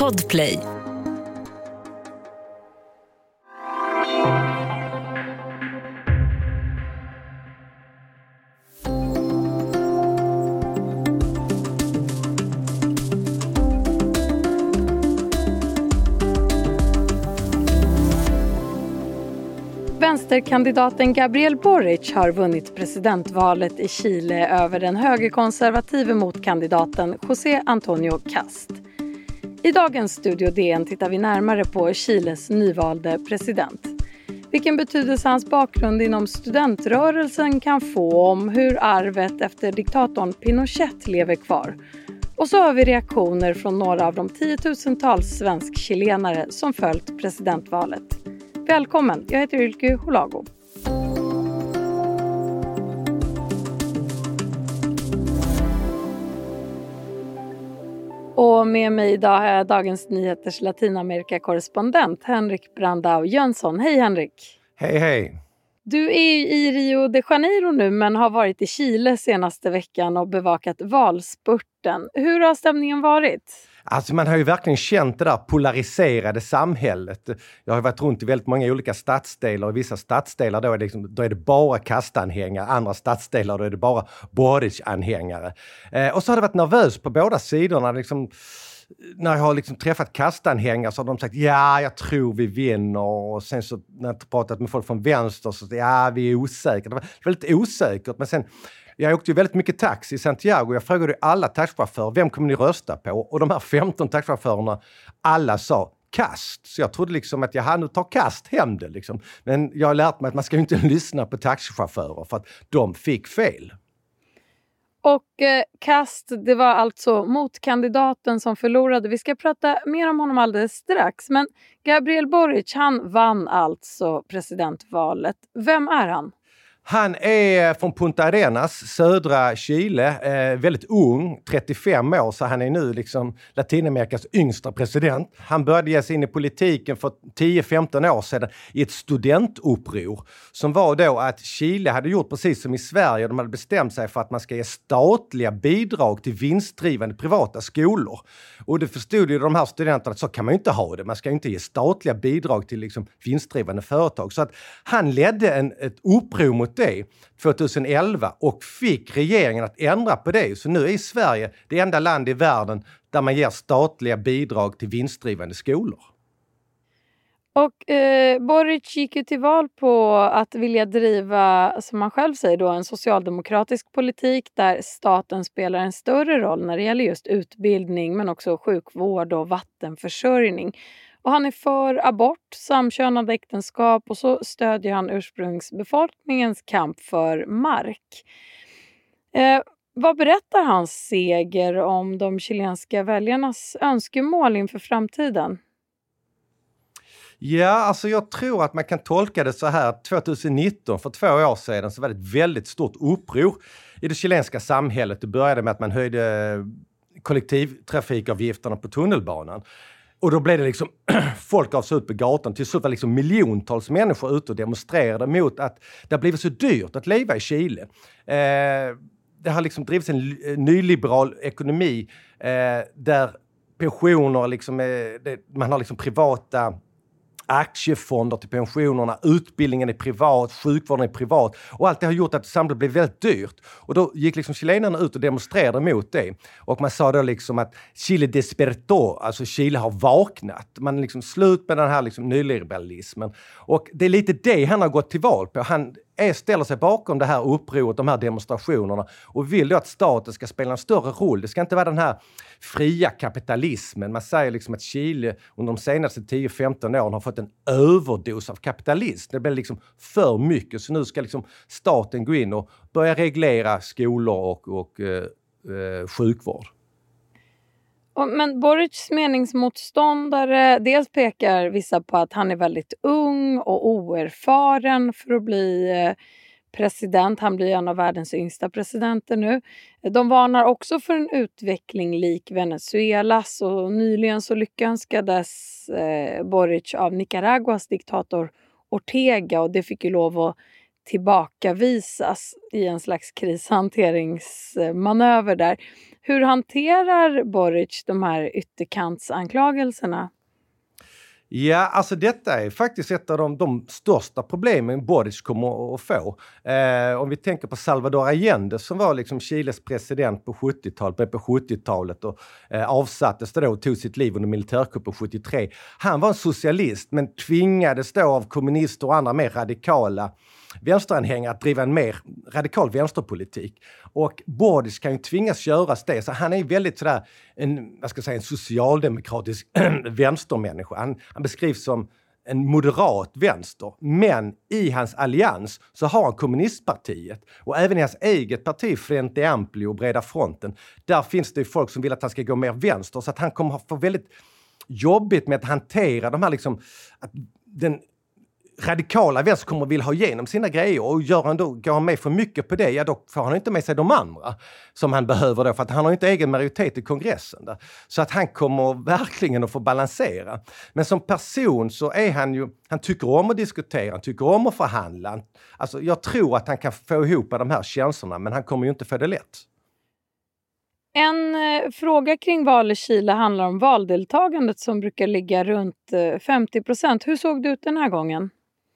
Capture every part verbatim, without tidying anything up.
Podplay. Vänsterkandidaten Gabriel Boric har vunnit presidentvalet i Chile över den högerkonservative motkandidaten José Antonio Cast. I dagens Studio D N tittar vi närmare på Chiles nyvalde president. Vilken betydelse hans bakgrund inom studentrörelsen kan få om hur arvet efter diktatorn Pinochet lever kvar. Och så har vi reaktioner från några av de tiotusentals svensk-chilenare som följt presidentvalet. Välkommen, jag heter Ylke Holago. Och med mig idag har jag Dagens Nyheters Latinamerika-korrespondent Henrik Brandao Jönsson. Hej Henrik! Hej hej! Du är i Rio de Janeiro nu men har varit i Chile senaste veckan och bevakat valspurten. Hur har stämningen varit? Alltså man har ju verkligen känt det där polariserade samhället. Jag har varit runt i väldigt många olika stadsdelar och i vissa stadsdelar då är det, liksom, då är det bara kastanhängare. Andra stadsdelar då är det bara Boric-anhängare. Eh, och så har det varit nervöst på båda sidorna. Liksom, när jag har liksom träffat kastanhängare så har de sagt ja, jag tror vi vinner. Och sen så när jag pratat med folk från vänster så ja, vi är osäkra. Det var väldigt osäkert men sen... Jag åkte ju väldigt mycket taxi i Santiago. Jag frågade alla taxichaufförer, vem kommer ni rösta på? Och de här femton taxichaufförerna, alla sa Cast. Så jag trodde liksom att jag hade nu ta Cast hem det liksom. Men jag har lärt mig att man ska ju inte lyssna på taxichaufförer för att de fick fel. Och eh, Cast, det var alltså motkandidaten som förlorade. Vi ska prata mer om honom alldeles strax. Men Gabriel Boric, han vann alltså presidentvalet. Vem är han? Han är från Punta Arenas, södra Chile, eh, väldigt ung, trettiofem år, så han är nu liksom Latinamerikas yngsta president. Han började ge sig in i politiken för tio femton år sedan i ett studentuppror som var då att Chile hade gjort precis som i Sverige. De hade bestämt sig för att man ska ge statliga bidrag till vinstdrivande privata skolor. Och det förstod ju de här studenterna att så kan man ju inte ha det. Man ska ju inte ge statliga bidrag till liksom vinstdrivande företag. Så att han ledde en, ett uppror mot det tjugoelva och fick regeringen att ändra på det. Så nu är Sverige det enda land i världen där man ger statliga bidrag till vinstdrivande skolor. Och eh, Boric gick ju till val på att vilja driva, som man själv säger då, en socialdemokratisk politik där staten spelar en större roll när det gäller just utbildning men också sjukvård och vattenförsörjning. Och han är för abort, samkönade äktenskap och så stödjer han ursprungsbefolkningens kamp för mark. Eh, vad berättar hans seger om de chilenska väljarnas önskemål inför framtiden? Ja, alltså jag tror att man kan tolka det så här. tjugonitton, för två år sedan, så var det ett väldigt stort uppror i det chilenska samhället. Det började med att man höjde kollektivtrafikavgifterna på tunnelbanan. Och då blev det liksom, folk gav sig ut på gatan. Till slut var liksom miljontals människor ute och demonstrerade mot att det har blivit så dyrt att leva i Chile. Eh, det har liksom drivits en nyliberal ekonomi eh, där pensioner, liksom, eh, det, man har liksom privata aktiefonder till pensionerna, utbildningen är privat, sjukvården är privat och allt det har gjort att samhället blev väldigt dyrt. Och då gick liksom chilenarna ut och demonstrerade mot det. Och man sa då liksom att Chile despertó, alltså Chile har vaknat. Man är liksom slut med den här liksom nyliberalismen. Och det är lite det han har gått till val på. Han är, ställer sig bakom det här upproret, de här demonstrationerna och vill då att staten ska spela en större roll. Det ska inte vara den här fria kapitalismen. Man säger liksom att Chile under de senaste tio femton åren har fått en överdos av kapitalism. Det blir liksom för mycket så nu ska liksom staten gå in och börja reglera skolor och, och eh, eh, sjukvård. Men Borics meningsmotståndare, dels pekar vissa på att han är väldigt ung och oerfaren för att bli president. Han blir en av världens yngsta presidenter nu. De varnar också för en utveckling lik Venezuelas och nyligen så lyckönskades eh, Boric av Nicaraguas diktator Ortega och det fick ju lov att tillbakavisas i en slags krishanteringsmanöver där. Hur hanterar Boric de här ytterkantsanklagelserna? Ja, alltså detta är faktiskt ett av de, de största problemen Boric kommer att få. Eh, om vi tänker på Salvador Allende som var liksom Chiles president på sjuttiotalet, på sjuttiotalet och eh, avsattes då och tog sitt liv under militärkuppen sjuttiotre. Han var en socialist men tvingades då av kommunister och andra mer radikala vänsteranhängare att driva en mer radikal vänsterpolitik. Och Boric kan ju tvingas göras det. Så han är väldigt sådär en, vad ska jag säga, en socialdemokratisk vänstermänniska. Han, han beskrivs som en moderat vänster. Men i hans allians så har han kommunistpartiet. Och även i hans eget parti, Frente Amplio och Breda fronten. Där finns det ju folk som vill att han ska gå mer vänster. Så att han kommer att få väldigt jobbigt med att hantera de här liksom, att den radikala vänster kommer att vilja ha igenom sina grejer och gör han då, går han med för mycket på det, ja då får han inte med sig de andra som han behöver då, för att han har inte egen majoritet i kongressen där. Så att han kommer verkligen att få balansera. Men som person så är han ju, han tycker om att diskutera, han tycker om att förhandla. Alltså jag tror att han kan få ihop de här känslorna, men han kommer ju inte få det lätt. En eh, fråga kring val i Chile handlar om valdeltagandet som brukar ligga runt eh, femtio procent. Hur såg det ut den här gången?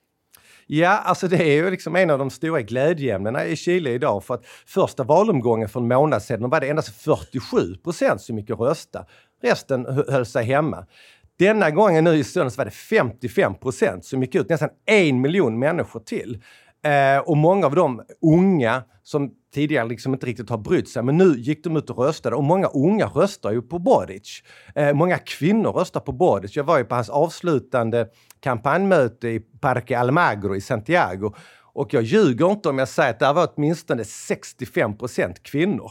Ja, alltså det är ju liksom en av de stora glädjeämnena i Chile idag, för att första valomgången för en månad sedan var det endast fyrtiosju procent som gick att rösta. Resten höll sig hemma. Denna gången nu i söndags var det femtiofem procent som gick ut, nästan en miljon människor till. Eh, och många av de unga som tidigare liksom inte riktigt har brytt sig, men nu gick de ut och röstade. Och många unga röstar ju på Boric. Eh, många kvinnor röstar på Boric. Jag var ju på hans avslutande kampanjmöte i Parque Almagro i Santiago. Och jag ljuger inte om jag säger att det var åtminstone sextiofem procent kvinnor.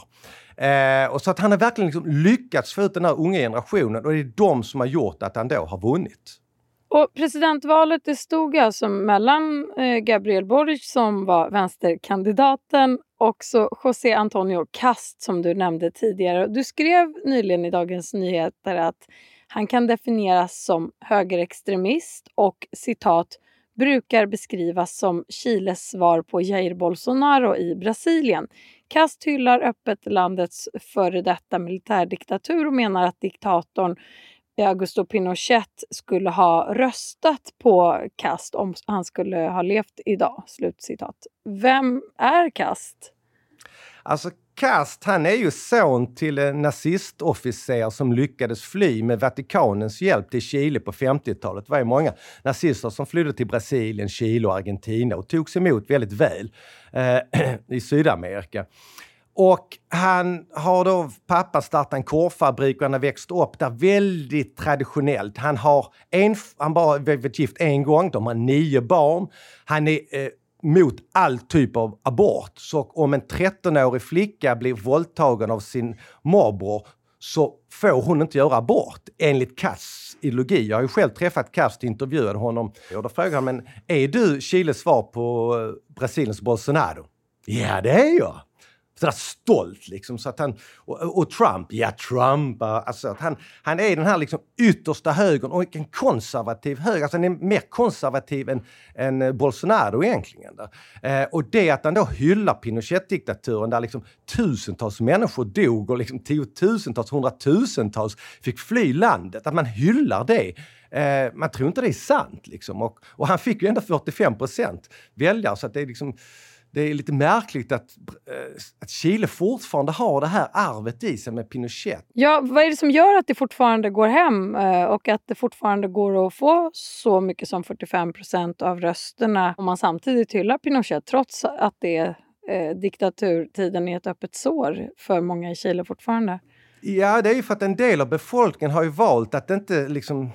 Eh, och så att han har verkligen liksom lyckats få ut den här unga generationen. Och det är de som har gjort att han då har vunnit. Och presidentvalet det stod alltså mellan eh, Gabriel Boric som var vänsterkandidaten och så José Antonio Cast som du nämnde tidigare. Du skrev nyligen i Dagens Nyheter att han kan definieras som högerextremist och citat brukar beskrivas som Chiles svar på Jair Bolsonaro i Brasilien. Cast hyllar öppet landets före detta militärdiktatur och menar att diktatorn Augusto Pinochet skulle ha röstat på Cast om han skulle ha levt idag. Slutcitat. Vem är Cast? Alltså Cast, han är ju son till en nazistofficer som lyckades fly med Vatikanens hjälp till Chile på femtiotalet. Det var ju många nazister som flydde till Brasilien, Chile och Argentina och togs emot väldigt väl eh, i Sydamerika. Och han har då, pappa startat en korvfabrik och han har växt upp där väldigt traditionellt. Han har en, han bara varit gift en gång, de har nio barn. Han är eh, mot all typ av abort. Så om en trettonårig flicka blir våldtagen av sin morbror så får hon inte göra abort enligt Casts ideologi. Jag har ju själv träffat Cast och intervjuade honom. Och då frågade han, men är du Chiles svar på Brasiliens Bolsonaro? Ja, det är jag. Sådär stolt liksom, så att han, och, och Trump, ja Trump, alltså att han, han är den här liksom yttersta högern och en konservativ höger, alltså han är mer konservativ än, än Bolsonaro egentligen. Eh, och det att han då hyllar Pinochet-diktaturen där liksom tusentals människor dog och liksom tiotusentals, hundratusentals fick fly landet, att man hyllar det. Eh, man tror inte det är sant liksom, och, och han fick ju ändå fyrtiofem procent väljare, så att det är liksom det är lite märkligt att, att Chile fortfarande har det här arvet i sig med Pinochet. Ja, vad är det som gör att det fortfarande går hem och att det fortfarande går att få så mycket som fyrtiofem procent av rösterna om man samtidigt hyllar Pinochet trots att det är eh, diktaturtiden är ett öppet sår för många i Chile fortfarande? Ja, det är ju för att en del av befolkningen har ju valt att inte liksom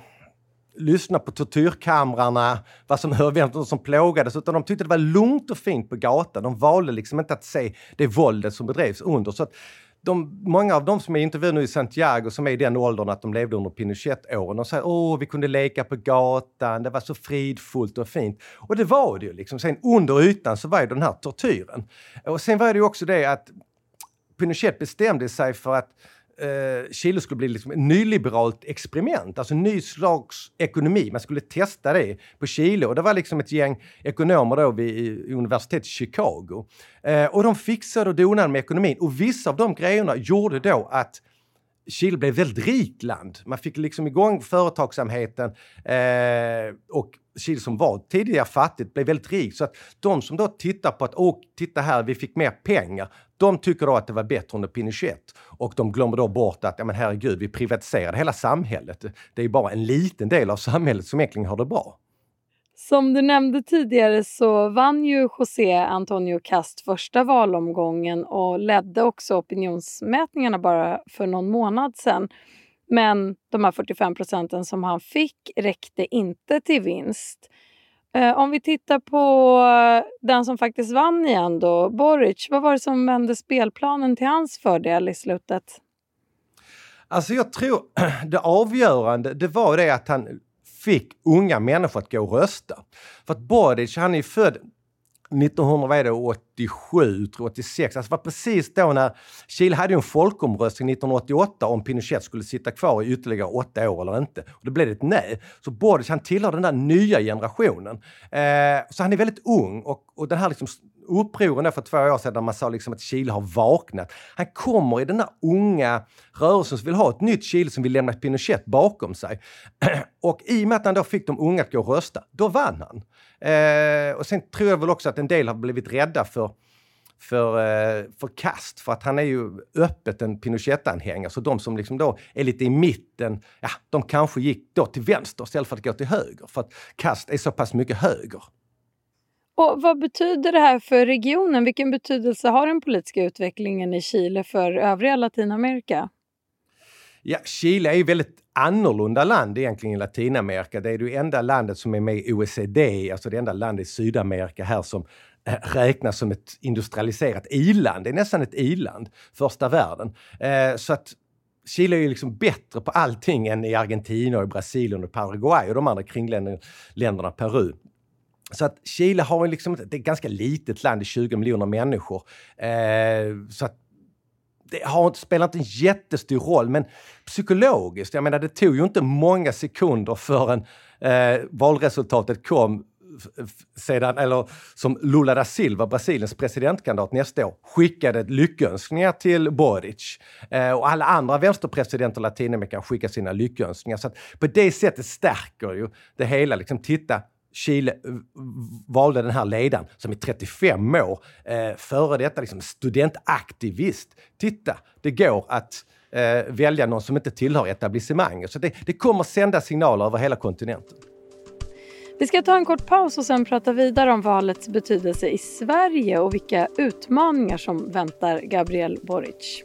lyssna på tortyrkamrarna, vad som hör, vem som plågades, utan de tyckte det var lugnt och fint på gatan. De valde liksom inte att se det våldet som bedrevs under. Så att de, många av dem som är intervjuade nu i Santiago, som är i den åldern att de levde under Pinochet-åren, de säger, åh, vi kunde leka på gatan, det var så fridfullt och fint. Och det var det ju liksom. Sen under ytan så var ju den här tortyren. Och sen var det ju också det att Pinochet bestämde sig för att eh, Chile skulle bli liksom ett nyliberalt experiment, alltså en ny slags ekonomi. Man skulle testa det på Chile, och det var liksom ett gäng ekonomer då vid universitetet i Chicago. Eh, och de fixade och donade med ekonomin, och vissa av de grejerna gjorde då att Chile blev ett väldigt rikt land. Man fick liksom igång företagsamheten eh, och Chile som var tidigare fattigt blev väldigt rikt. Så att de som då tittar på att åh, titta här, vi fick mer pengar, de tycker då att det var bättre under Pinochet. Och de glömmer då bort att, ja men herregud, vi privatiserade hela samhället. Det är bara en liten del av samhället som egentligen har det bra. Som du nämnde tidigare så vann ju José Antonio Cast första valomgången och ledde också opinionsmätningarna bara för någon månad sedan. Men de här fyrtiofem procenten som han fick räckte inte till vinst. Eh, om vi tittar på den som faktiskt vann igen då, Boric, vad var det som vände spelplanen till hans fördel i slutet? Alltså jag tror det avgörande, det var det att han fick unga människor att gå och rösta. För att Boric, han är född nittonhundraåttiosju, tror åttiosex. Alltså det var precis då när Chile hade en folkomröstning nittonhundraåttioåtta om Pinochet skulle sitta kvar i ytterligare åtta år eller inte. Och det blev ett nej. Så Boric, han tillhör den där nya generationen. Eh, så han är väldigt ung, och, och den här liksom upproren för två år sedan där man sa liksom att Chile har vaknat. Han kommer i den här unga rörelsen som vill ha ett nytt Chile, som vill lämna Pinochet bakom sig. Och i och med att han då fick de unga att gå och rösta, då vann han. Eh, och sen tror jag väl också att en del har blivit rädda för, för, eh, för Cast, för att han är ju öppet en Pinochet-anhängare. Så de som liksom då är lite i mitten, ja, de kanske gick då till vänster istället för att gå till höger. För att Cast är så pass mycket höger. Och vad betyder det här för regionen? Vilken betydelse har den politiska utvecklingen i Chile för övriga Latinamerika? Ja, Chile är ju väldigt annorlunda land egentligen i Latinamerika. Det är det enda landet som är med i O E C D, alltså det enda landet i Sydamerika här som räknas som ett industrialiserat i-land. Det är nästan ett i-land, första världen. Eh, så att Chile är ju liksom bättre på allting än i Argentina och Brasilien och Paraguay och de andra kringländerna, Peru. Så att Chile har liksom, det är ett ganska litet land i tjugo miljoner människor. Eh, så att det har spelat en jättestor roll, men psykologiskt, jag menar det tog ju inte många sekunder förrän eh, valresultatet kom sedan, eller som Lula da Silva, Brasiliens presidentkandidat nästa år, skickade lyckönskningar till Boric. Eh, och alla andra vänsterpresidenter i Latinamerika skickar sina lyckönskningar. Så att på det sättet stärker ju det hela. Liksom, titta, Chile valde den här ledaren som är trettiofem år, eh, före detta liksom studentaktivist. Titta, det går att eh, välja någon som inte tillhör etablissemanget. Så det, det kommer sända signaler över hela kontinenten. Vi ska ta en kort paus och sen prata vidare om valets betydelse i Sverige och vilka utmaningar som väntar Gabriel Boric.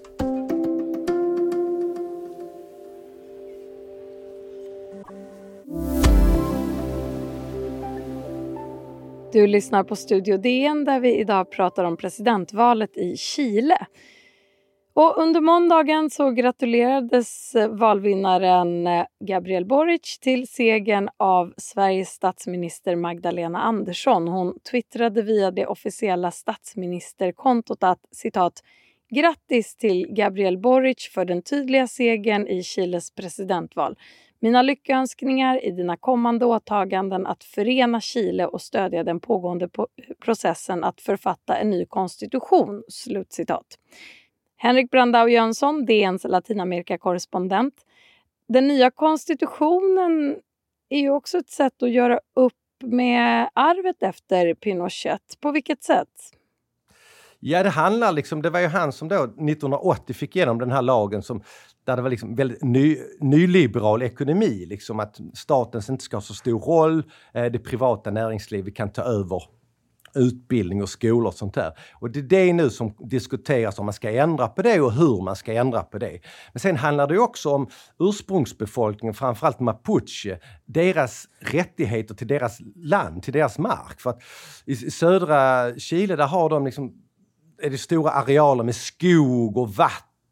Du lyssnar på Studio D N där vi idag pratar om presidentvalet i Chile. Och under måndagen så gratulerades valvinnaren Gabriel Boric till segern av Sveriges statsminister Magdalena Andersson. Hon twittrade via det officiella statsministerkontot att, citat, grattis till Gabriel Boric för den tydliga segern i Chiles presidentval. Mina lyckönskningar i dina kommande åtaganden att förena Chile och stödja den pågående po- processen att författa en ny konstitution. Slutcitat. Henrik Brandao Jönsson, D N:s Latinamerika-korrespondent. Den nya konstitutionen är ju också ett sätt att göra upp med arvet efter Pinochet. På vilket sätt? Ja, det handlar liksom, det var ju han som då nittonhundraåttio fick igenom den här lagen som, där det var liksom väldigt ny, nyliberal ekonomi, liksom att staten inte ska ha så stor roll, eh, det privata näringslivet kan ta över utbildning och skolor och sånt där. Och det är det nu som diskuteras om man ska ändra på det och hur man ska ändra på det. Men sen handlar det också om ursprungsbefolkningen, framförallt Mapuche, deras rättigheter till deras land, till deras mark. För att i södra Chile där har de liksom, är det stora arealer med skog och vatten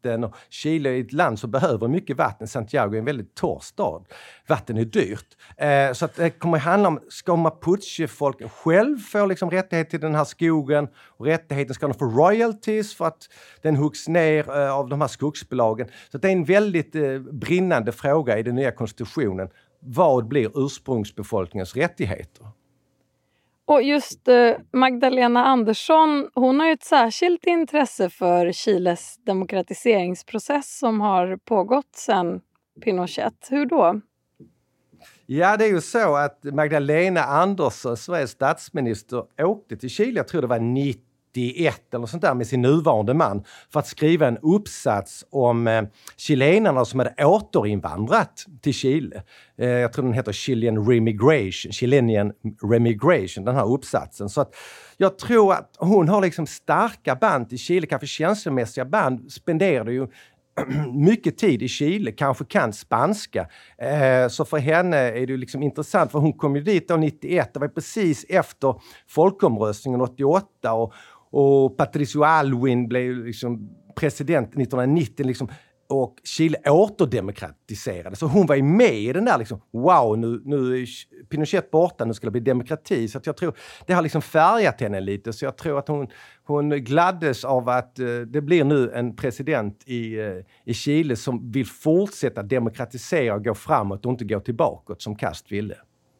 vatten. Och Chile är ett land som behöver mycket vatten. Santiago är en väldigt torr stad. Vatten är dyrt. Eh, så att det kommer att handla om, ska Mapuche-folken själv få liksom rättighet till den här skogen? Och rättigheten ska de få royalties för att den huggs ner eh, av de här skogsbolagen. Så det är en väldigt eh, brinnande fråga i den nya konstitutionen. Vad blir ursprungsbefolkningens rättigheter? Och just eh, Magdalena Andersson, hon har ju ett särskilt intresse för Chiles demokratiseringsprocess som har pågått sedan Pinochet. Hur då? Ja, det är ju så att Magdalena Andersson, Sveriges statsminister, åkte till Chile, jag tror det var nittioett eller sånt där, med sin nuvarande man för att skriva en uppsats om eh, chilenarna som hade återinvandrat till Chile. Eh, jag tror den heter Chilean Remigration, Chilean Remigration, den här uppsatsen. Så att jag tror att hon har liksom starka band till Chile, kanske känslomässiga band, spenderade ju mycket tid i Chile, kanske kan spanska. Eh, så för henne är det liksom intressant, för hon kom ju dit då nittioett, det var precis efter folkomröstningen åttioåtta och, och Patricio Aylwin blev liksom president nittonhundranittio liksom, och Chile återdemokratiserade. Så hon var ju med i den där liksom, wow, nu, nu är Pinochet borta, nu ska det bli demokrati. Så att jag tror, det har liksom färgat henne lite. Så jag tror att hon, hon gladdes av att uh, det blir nu en president i, uh, i Chile som vill fortsätta demokratisera och gå framåt och inte gå tillbaka som Kast ville.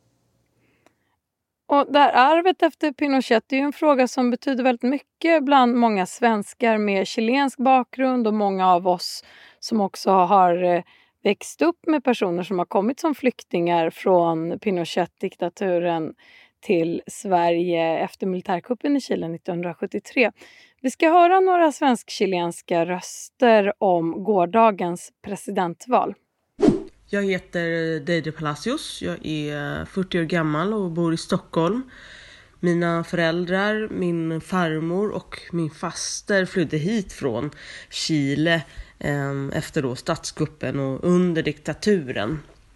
Och det här arvet efter Pinochet är ju en fråga som betyder väldigt mycket bland många svenskar med chilensk bakgrund och många av oss som också har växt upp med personer som har kommit som flyktingar från Pinochet-diktaturen till Sverige efter militärkuppen i Chile nittonhundrasjuttiotre. Vi ska höra några svensk-chilenska röster om gårdagens presidentval. Jag heter Deide Palacios, jag är fyrtio år gammal och bor i Stockholm. Mina föräldrar, min farmor och min faster flydde hit från Chile eh, efter då statskuppen och under diktaturen.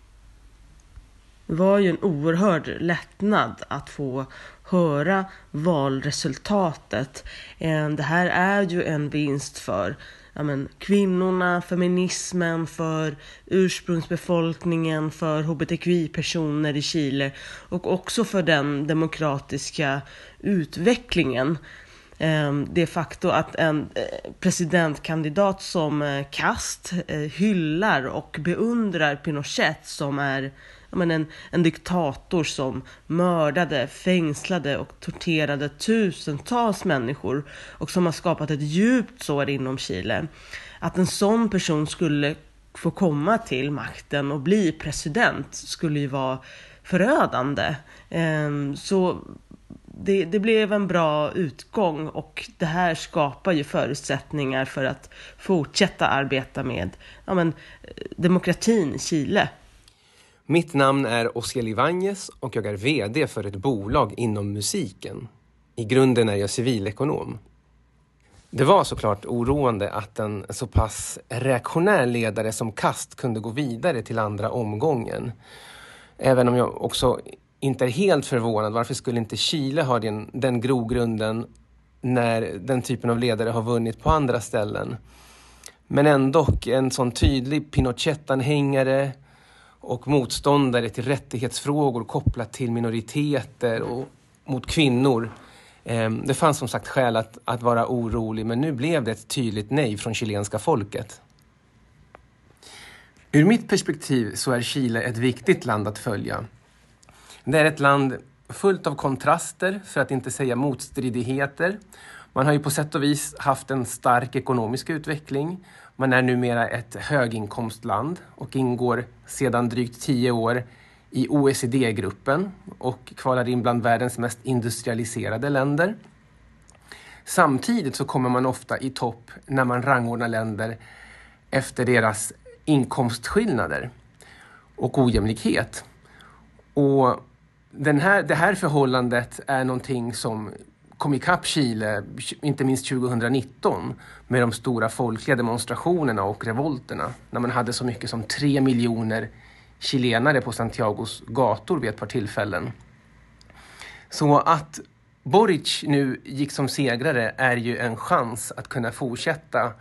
Det var ju en oerhörd lättnad att få höra valresultatet. Eh, det här är ju en vinst för ja, men, kvinnorna, feminismen, för ursprungsbefolkningen, för hbtqi-personer i Chile och också för den demokratiska utvecklingen. Det faktum att en presidentkandidat som Kast hyllar och beundrar Pinochet som är ja, men en, en diktator som mördade, fängslade och torterade tusentals människor och som har skapat ett djupt sår inom Chile. Att en sån person skulle få komma till makten och bli president skulle ju vara förödande. Så det, det blev en bra utgång och det här skapar ju förutsättningar för att fortsätta arbeta med ja, men, demokratin i Chile. Mitt namn är Oskar Livanjes och jag är vd för ett bolag inom musiken. I grunden är jag civilekonom. Det var såklart oroande att en så pass reaktionär ledare som Kast kunde gå vidare till andra omgången. Även om jag också inte är helt förvånad, varför skulle inte Chile ha den, den grogrunden när den typen av ledare har vunnit på andra ställen. Men ändå en sån tydlig Pinochet-anhängare och motståndare till rättighetsfrågor kopplat till minoriteter och mot kvinnor. Det fanns som sagt skäl att, att vara orolig, men nu blev det ett tydligt nej från chilenska folket. Ur mitt perspektiv så är Chile ett viktigt land att följa. Det är ett land fullt av kontraster, för att inte säga motstridigheter. Man har ju på sätt och vis haft en stark ekonomisk utveckling. Man är numera ett höginkomstland och ingår sedan drygt tio år i O E C D-gruppen och kvalar in bland världens mest industrialiserade länder. Samtidigt så kommer man ofta i topp när man rangordnar länder efter deras inkomstskillnader och ojämlikhet. Och den här, det här förhållandet är någonting som kom ikapp Chile, inte minst tjugonitton, med de stora folkliga demonstrationerna och revolterna. När man hade så mycket som tre miljoner chilenare på Santiagos gator vid ett par tillfällen. Så att Boric nu gick som segrare är ju en chans att kunna fortsätta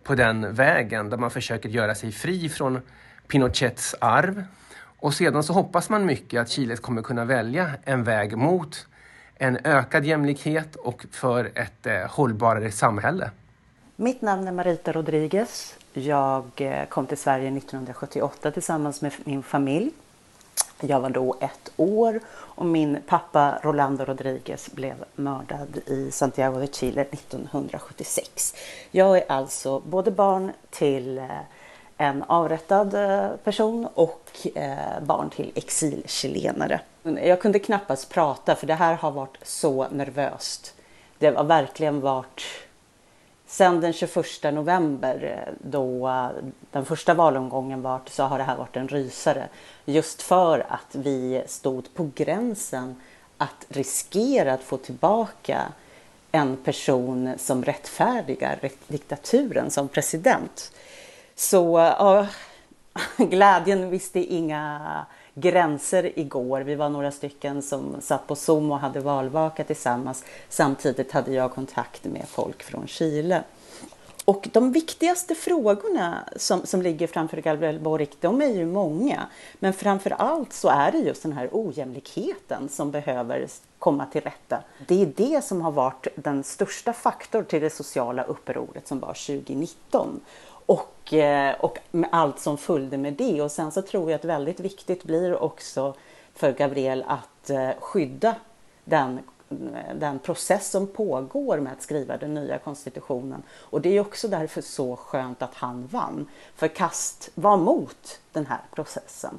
på den vägen där man försöker göra sig fri från Pinochets arv. Och sedan så hoppas man mycket att Chile kommer kunna välja en väg mot en ökad jämlikhet och för ett eh, hållbarare samhälle. Mitt namn är Marita Rodriguez. Jag kom till Sverige nittonhundrasjuttioåtta tillsammans med min familj. Jag var då ett år och min pappa Rolando Rodriguez blev mördad i Santiago de Chile nittonhundrasjuttiosex. Jag är alltså både barn till en avrättad person och barn till exilchilenare. Jag kunde knappast prata för det här har varit så nervöst. Det har verkligen varit... Sen den tjugoförsta november då den första valomgången var så har det här varit en rysare. Just för att vi stod på gränsen att riskera att få tillbaka en person som rättfärdigar diktaturen som president. Så ja, glädjen visste inga gränser igår. Vi var några stycken som satt på Zoom och hade valvaka tillsammans. Samtidigt hade jag kontakt med folk från Chile. Och de viktigaste frågorna som, som ligger framför Gabriel Boric, de är ju många. Men framför allt så är det just den här ojämlikheten som behöver komma till rätta. Det är det som har varit den största faktorn till det sociala upproret som var tjugonitton. Och, och med allt som följde med det. Och sen så tror jag att väldigt viktigt blir också för Gabriel att skydda den, den process som pågår med att skriva den nya konstitutionen. Och det är också därför så skönt att han vann. För Kast var mot den här processen.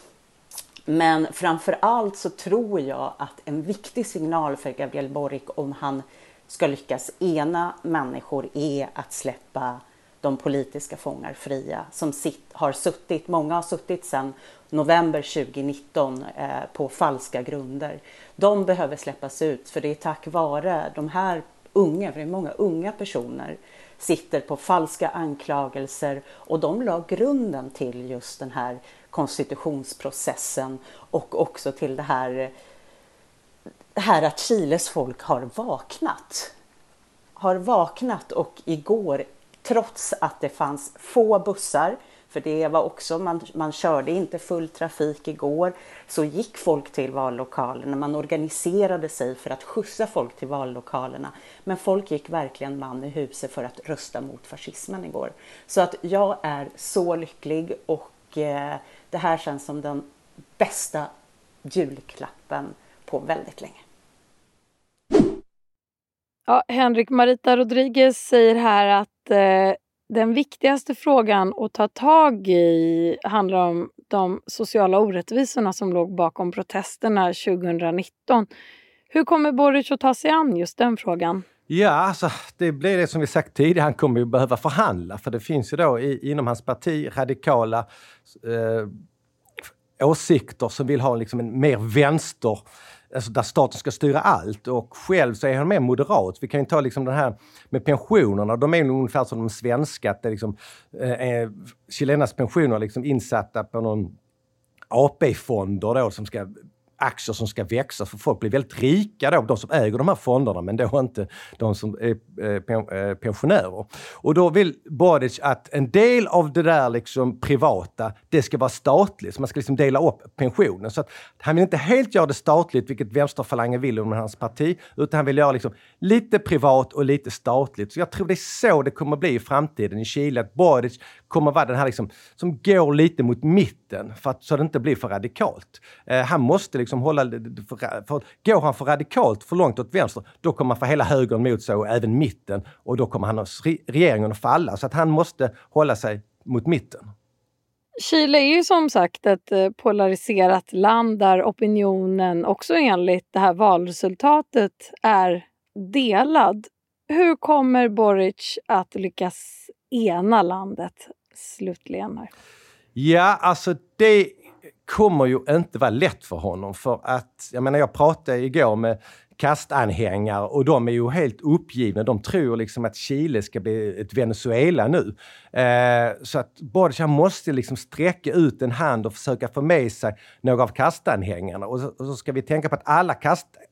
Men framför allt så tror jag att en viktig signal för Gabriel Boric om han ska lyckas ena människor är att släppa de politiska fångar fria som sitt, har suttit, många har suttit sedan november tjugonitton eh, på falska grunder. De behöver släppas ut för det är tack vare de här unga, för det är många unga personer, sitter på falska anklagelser och de la grunden till just den här konstitutionsprocessen och också till det här, det här att Chiles folk har vaknat. Har vaknat och igår, trots att det fanns få bussar, för det var också, man, man körde inte full trafik igår, så gick folk till vallokalerna. Man organiserade sig för att skjutsa folk till vallokalerna. Men folk gick verkligen man i huset för att rösta mot fascismen igår. Så att jag är så lycklig och eh, det här känns som den bästa julklappen på väldigt länge. Ja, Henrik, Marita Rodriguez säger här att eh, den viktigaste frågan att ta tag i handlar om de sociala orättvisorna som låg bakom protesterna tjugonitton. Hur kommer Boric att ta sig an just den frågan? Ja, alltså, det blir det som vi sagt tidigare. Han kommer ju behöva förhandla. För det finns ju då i, inom hans parti radikala eh, åsikter som vill ha liksom en mer vänster, alltså där staten ska styra allt, och själv så är han mer moderat. Vi kan ju ta liksom den här med pensionerna, de är ungefär som de svenska, att det liksom, eh, chilenas pensioner är liksom insatta på någon A P-fonder då, som ska, aktier som ska växa, för folk blir väldigt rika då, de som äger de här fonderna, men då inte de som är eh, pensionärer. Och då vill Boric att en del av det där liksom privata, det ska vara statligt, så man ska liksom dela upp pensionen. Så att han vill inte helt göra det statligt, vilket vänsterfalangen vill under hans parti, utan han vill göra liksom lite privat och lite statligt. Så jag tror det är så det kommer bli i framtiden i Chile, att Boric kommer vara den här liksom, som går lite mot mitten, för att, så det inte blir för radikalt. Eh, han måste liksom hålla, för, för, går han för radikalt för långt åt vänster, då kommer han få hela högern mot sig och även mitten, och då kommer han regeringen att falla. Så att han måste hålla sig mot mitten. Chile är ju som sagt ett polariserat land där opinionen också enligt det här valresultatet är delad. Hur kommer Boric att lyckas ena landet slutligen här? Ja, alltså det kommer ju inte vara lätt för honom, för att, jag menar, jag pratade igår med kastanhängare och de är ju helt uppgivna. De tror liksom att Chile ska bli ett Venezuela nu. Eh, så att Boric måste liksom sträcka ut en hand och försöka få med sig några av kastanhängarna. Och så, och så ska vi tänka på att alla kast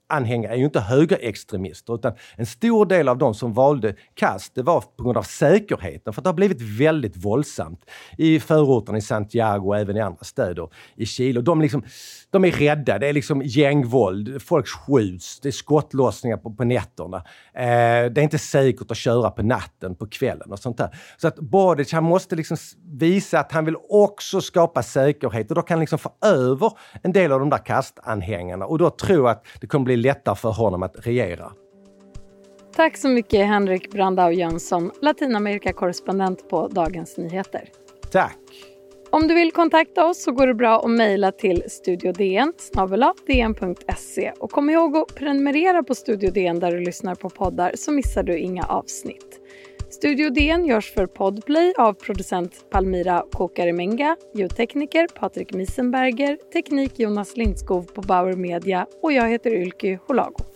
anhängare är ju inte högerextremister, utan en stor del av de som valde KAST, det var på grund av säkerheten, för det har blivit väldigt våldsamt i förorten i Santiago och även i andra städer i Chile. Och de, liksom, de är rädda, det är liksom gängvåld, folk skjuts, det är skottlossningar på, på nätterna. Eh, det är inte säkert att köra på natten, på kvällen och sånt där. Så att Boric, han måste liksom visa att han vill också skapa säkerhet, och då kan han liksom få över en del av de där kastanhängarna, och då tror jag att det kommer bli lättare för honom att regera. Tack så mycket Henrik Brandao Jönsson, Latinamerika-korrespondent på Dagens Nyheter. Tack! Om du vill kontakta oss så går det bra att mejla till studiodn snabel-a dn punkt se, och kom ihåg att prenumerera på Studio D N där du lyssnar på poddar, så missar du inga avsnitt. Studio D N görs för Podplay av producent Palmira Kokarimenga, ljudtekniker Patrik Miesenberger, teknik Jonas Lindskov på Bauer Media, och jag heter Ylke Holago.